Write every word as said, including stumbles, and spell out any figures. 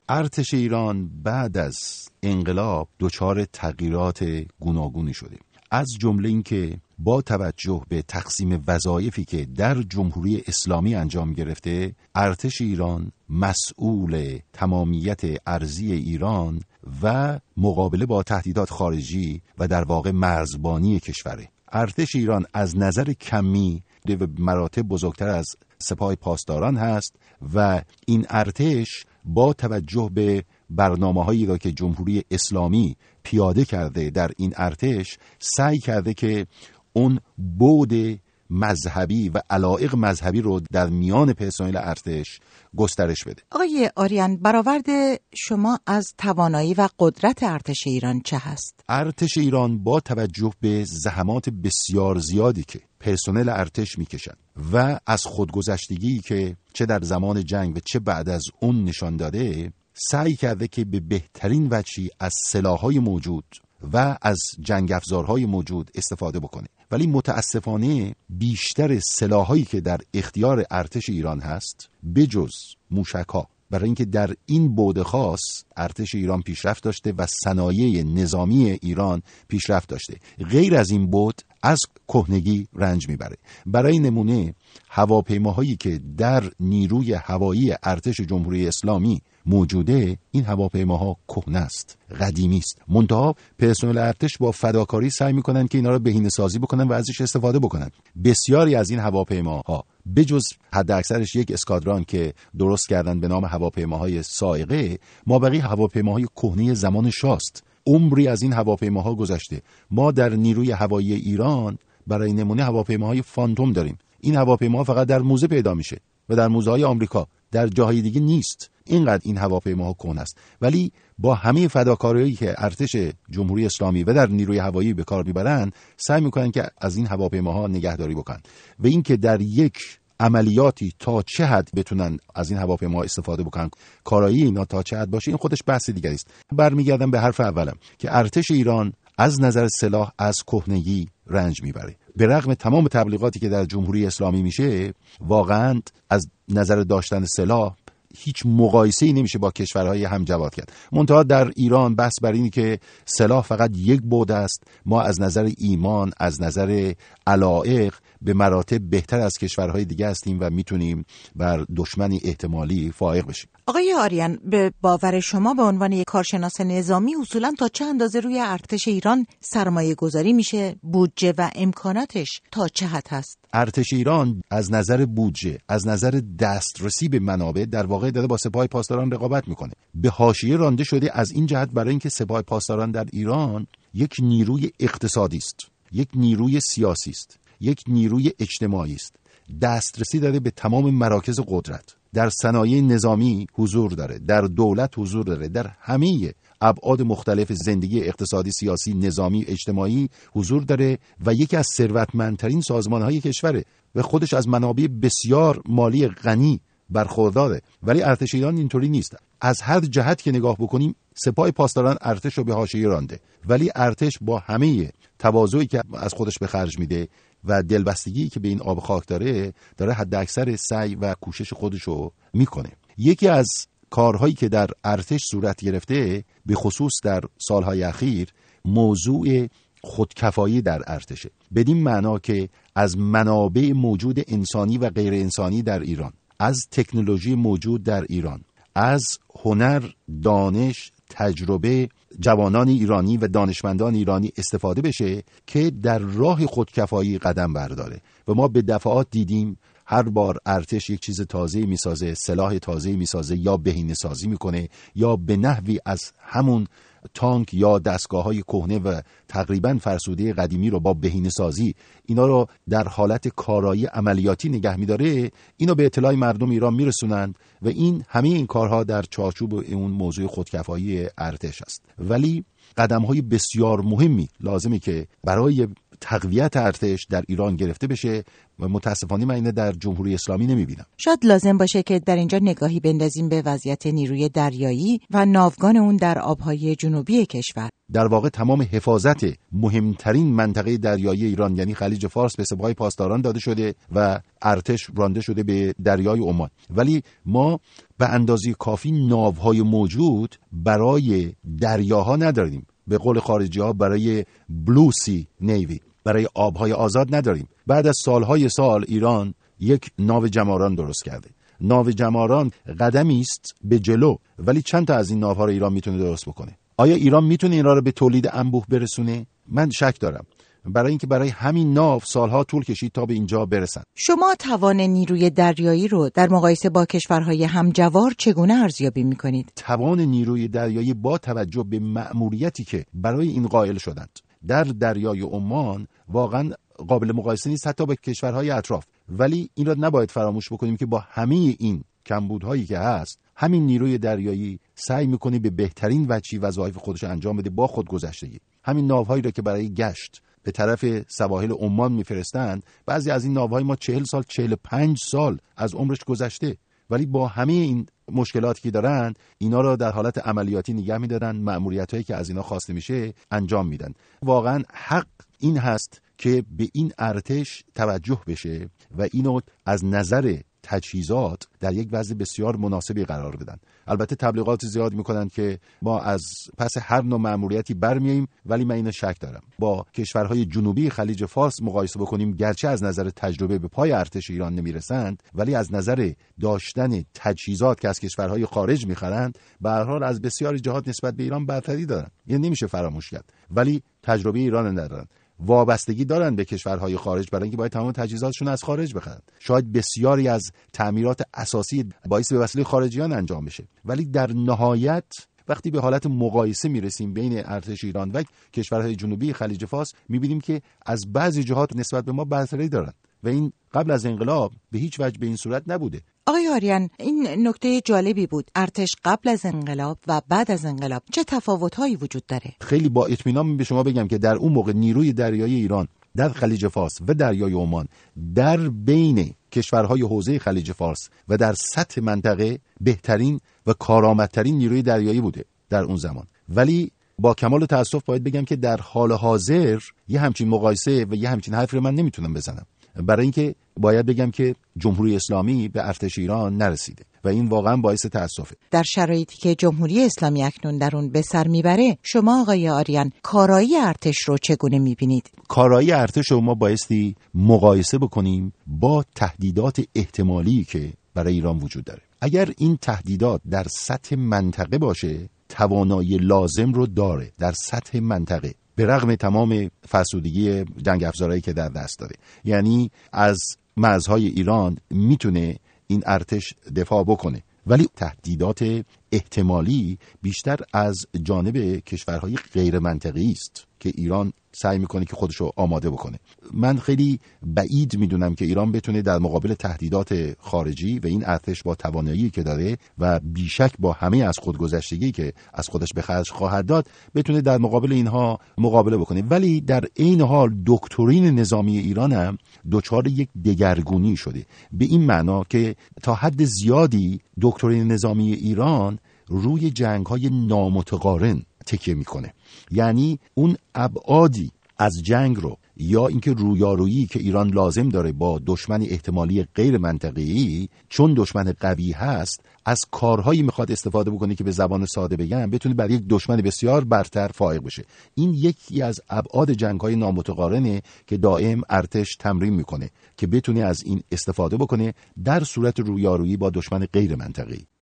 ارتش ایران بعد از انقلاب دچار تغییرات گوناگونی شده، از جمله این که با توجه به تقسیم وظایفی که در جمهوری اسلامی انجام گرفته، ارتش ایران مسئول تمامیت ارضی ایران و مقابله با تهدیدات خارجی و در واقع مرزبانی کشوره. ارتش ایران از نظر کمی به مراتب بزرگتر از سپاه پاسداران هست و این ارتش با توجه به برنامه‌هایی را که جمهوری اسلامی پیاده کرده در این ارتش سعی کرده که اون بعد مذهبی و علایق مذهبی رو در میان پرسنل ارتش گسترش بده. آقای آریان، برآورد شما از توانایی و قدرت ارتش ایران چه هست؟ ارتش ایران با توجه به زحمات بسیار زیادی که پرسنل ارتش میکشند و از خودگذشتگی که چه در زمان جنگ و چه بعد از اون نشان داده، سعی کرده که به بهترین وجهی از سلاح‌های موجود و از جنگ افزارهای موجود استفاده بکنه. ولی متاسفانه بیشتر سلاح‌هایی که در اختیار ارتش ایران هست بجز موشک‌ها، برای اینکه در این بعد خاص ارتش ایران پیشرفت داشته و صنایع نظامی ایران پیشرفت داشته، غیر از این بعد از کهنگی رنج میبره. برای نمونه هواپیماهایی که در نیروی هوایی ارتش جمهوری اسلامی موجوده، این هواپیماها کهنه است، قدیمی است. منتها پرسنل ارتش با فداکاری سعی میکنن که اینا رو بهینه‌سازی بکنن و ازش استفاده بکنن. بسیاری از این هواپیماها بجز حد اکثرش یک اسکادران که درست کردن به نام هواپیماهای صاعقه، مابقی هواپیماهای کهنه زمان شاست. عمری از این هواپیماها گذشته. ما در نیروی هوایی ایران برای نمونه هواپیماهای فانتوم داریم. این هواپیما فقط در موزه پیدا میشه و در موزه های آمریکا، در جاهای دیگه نیست. اینقدر این هواپیماها کهنه است. ولی با همه فداکاری‌هایی که ارتش جمهوری اسلامی و در نیروی هوایی به کار میبرن، سعی میکنن که از این هواپیماها نگهداری بکنن و اینکه در یک عملیاتی تا چه حد بتونن از این هواپیما استفاده بکنن، کارایی اینا تا چه حد باشه، این خودش بحث دیگری است. برمیگردم به حرف اولم که ارتش ایران از نظر سلاح از کهنگی رنج میبره. به رغم تمام تبلیغاتی که در جمهوری اسلامی میشه، واقعا از نظر داشتن سلاح هیچ مقایسه‌ای نمیشه با کشورهای همجواد کرد. منتها در ایران بحث بر اینه که سلاح فقط یک بعد است. ما از نظر ایمان، از نظر علایق به مراتب بهتر از کشورهای دیگه هستیم و میتونیم بر دشمنی احتمالی فائق بشیم. آقای آریان، به باور شما به عنوان یک کارشناس نظامی اصولاً تا چه اندازه روی ارتش ایران سرمایه گذاری میشه؟ بودجه و امکاناتش تا چه حد هست؟ ارتش ایران از نظر بودجه، از نظر دسترسی به منابع در واقع داره با سپاه پاسداران رقابت میکنه. به حاشیه رانده شده از این جهت برای اینکه سپاه پاسداران در ایران یک نیروی اقتصادی است، یک نیروی سیاسی است، یک نیروی اجتماعی است. دسترسی داره به تمام مراکز قدرت، در صنایع نظامی حضور داره، در دولت حضور داره، در همه ابعاد مختلف زندگی اقتصادی، سیاسی، نظامی، اجتماعی حضور داره و یکی از ثروتمندترین سازمان‌های کشوره و خودش از منابع بسیار مالی غنی برخورداره. ولی ارتش ایران اینطوری نیست. از هر جهت که نگاه بکنیم سپاه پاسداران ارتش رو به حاشیه رانده، ولی ارتش با همه تواضعی که از خودش به خرج میده و دلبستگی که به این آب خاک داره، داره حد اکثر سعی و کوشش خودشو میکنه. یکی از کارهایی که در ارتش صورت گرفته، به خصوص در سالهای اخیر، موضوع خودکفایی در ارتشه. بدین معنا که از منابع موجود انسانی و غیر انسانی در ایران، از تکنولوژی موجود در ایران، از هنر، دانش، تجربه جوانان ایرانی و دانشمندان ایرانی استفاده بشه که در راه خودکفایی قدم برداره. و ما به دفعات دیدیم هر بار ارتش یک چیز تازه میسازه، سلاح تازه میسازه یا بهینه سازی میکنه یا به نحوی از همون تانک یا دستگاه‌های کهنه و تقریباً فرسوده قدیمی رو با بهینه سازی اینا رو در حالت کارایی عملیاتی نگه می‌داره، اینو به اطلاع مردم ایران میرسونند و این همه این کارها در چارچوب اون موضوع خودکفایی ارتش است. ولی قدم‌های بسیار مهمی لازمه که برای تقویت ارتش در ایران گرفته بشه و متاسفانه من اینو در جمهوری اسلامی نمیبینم. شاید لازم باشه که در اینجا نگاهی بندازیم به وضعیت نیروی دریایی و ناوگان اون در آبهای جنوبی کشور. در واقع تمام حفاظت مهمترین منطقه دریایی ایران یعنی خلیج فارس به سپاه پاسداران داده شده و ارتش رانده شده به دریای عمان، ولی ما به اندازه کافی ناوهای موجود برای دریاها نداریم. به قول خارجی ها برای بلو سی نیوی، برای آبهای آزاد نداریم. بعد از سالهای سال ایران یک ناو جماران درست کرده. ناو جماران قدمی است به جلو، ولی چند تا از این ناوها رو ایران میتونه درست بکنه. آیا ایران میتونه اینا رو به تولید انبوه برسونه؟ من شک دارم، برای اینکه برای همین ناو سالها طول کشید تا به اینجا برسن. شما توان نیروی دریایی رو در مقایسه با کشورهای همجوار چگونه ارزیابی میکنید؟ توان نیروی دریایی با توجه به مأموریتی که برای این قائل شدند در دریای عمان واقعا قابل مقایسه نیست حتی با کشورهای اطراف. ولی این را نباید فراموش بکنیم که با همه این کمبودهایی که هست، همین نیروی دریایی سعی میکنه به بهترین وجهی وظایف خودش انجام بده با خودگذشتگی. همین ناوهایی را که برای گشت به طرف سواحل عمان میفرستند، بعضی از این ناوهای ما چهل سال چهل و پنج سال از عمرش گذشته، ولی با همه این مشکلاتی که دارن اینا را در حالت عملیاتی نگه میدارن، مأموریتایی که از اینا خواسته میشه انجام میدن. واقعا حق این هست که به این ارتش توجه بشه و اینو از نظر تجهیزات در یک وضع بسیار مناسبی قرار بدن. البته تبلیغات زیاد میکنن که ما از پس هر نوع مأموریتی برمیاییم، ولی من اینو شک دارم. با کشورهای جنوبی خلیج فارس مقایسه بکنیم، گرچه از نظر تجربه به پای ارتش ایران نمیرسند، ولی از نظر داشتن تجهیزات که از کشورهای خارج میخرند، به هر حال از بسیاری جهات نسبت به ایران برتری دارن. این نمیشه فراموش کرد، ولی تجربه ایران ندارن. وابستگی دارن به کشورهای خارج برای اینکه باید تمام تجهیزاتشون از خارج بخرن. شاید بسیاری از تعمیرات اساسی باعث به وسیله خارجیان انجام بشه، ولی در نهایت وقتی به حالت مقایسه میرسیم بین ارتش ایران و کشورهای جنوبی خلیج فارس، میبینیم که از بعضی جهات نسبت به ما برتری دارن و این قبل از انقلاب به هیچ وجه به این صورت نبوده. آقای آریان، این نکته جالبی بود. ارتش قبل از انقلاب و بعد از انقلاب چه تفاوت‌هایی وجود داره؟ خیلی با اطمینان به شما بگم که در اون موقع نیروی دریایی ایران در خلیج فارس و دریای عمان در بین کشورهای حوزه خلیج فارس و در سطح منطقه بهترین و کارآمدترین نیروی دریایی بوده در اون زمان. ولی با کمال تأسف باید بگم که در حال حاضر یه همچین مقایسه و یه همچین حرفی رو من نمیتونم بزنم، برای اینکه باید بگم که جمهوری اسلامی به ارتش ایران نرسیده و این واقعا باعث تأسفه. در شرایطی که جمهوری اسلامی اکنون در اون به سر میبره، شما آقای آریان کارایی ارتش رو چگونه میبینید؟ کارایی ارتش رو ما بایستی مقایسه بکنیم با تهدیدات احتمالی که برای ایران وجود داره. اگر این تهدیدات در سطح منطقه باشه، توانایی لازم رو داره در سطح منطقه، به رغم تمام فرسودگی جنگ افزارهایی که در دست داره. یعنی از مرزهای ایران میتونه این ارتش دفاع بکنه، ولی تهدیدات احتمالی بیشتر از جانب کشورهای غیر منطقی است که ایران سعی میکنه که خودشو آماده بکنه. من خیلی بعید میدونم که ایران بتونه در مقابل تهدیدات خارجی و این ارتش با توانایی که داره و بیشک با همه از خودگذشتگی که از خودش به خرج خواهد داد بتونه در مقابل اینها مقابله بکنه. ولی در این حال دکترین نظامی ایران هم دچار یک دگرگونی شده، به این معنا که تا حد زیادی دکترین نظامی ایران روی جنگ‌های نامتقارن تکیه میکنه. یعنی اون ابعادی از جنگ رو یا اینکه رویارویی که ایران لازم داره با دشمن احتمالی غیر منطقه‌ای، چون دشمن قوی هست، از کارهایی میخواد استفاده بکنه که به زبان ساده بگم بتونه بر یک دشمن بسیار برتر فائق بشه. این یکی از ابعاد جنگ‌های نامتقارنه که دائم ارتش تمرین میکنه که بتونه از این استفاده بکنه در صورت رویارویی با دشمن غیر منطقه‌ای.